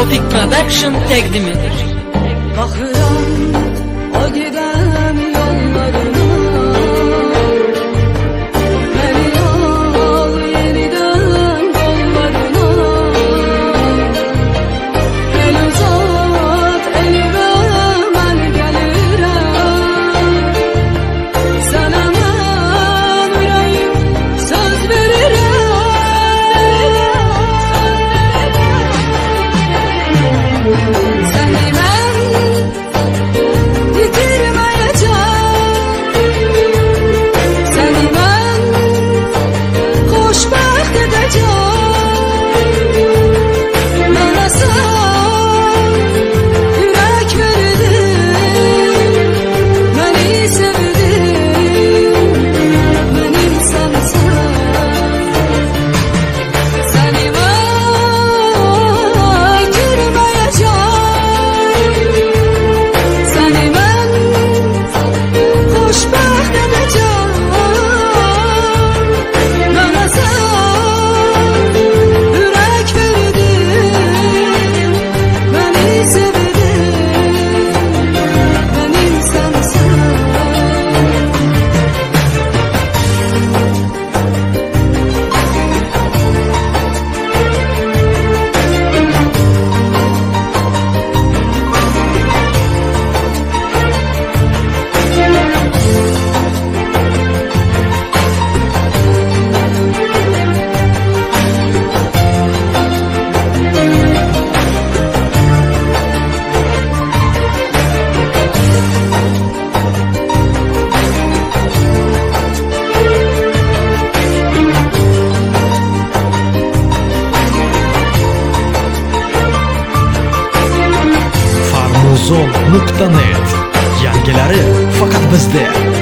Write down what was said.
Tofik Production təqdim edir. Baxıram o gedən yollarına, məni al yenidən qollarına. El uzat elimə, mən gəlirəm. Sənə mən ürəyim söz verirəm. Səni mən yitirməyəcəm, səni mən xoşbəxt edəcəm. Mənə sən ürək verdin, məni sevdin, mənim sənsən. Səni mən yitirməyəcəm, səni mən xoşbəxt edəcəm. Mənə sən ürək verdin, məni sevdin, mənim sənsən. Farmuzon.net. Yangileri fakat bizde.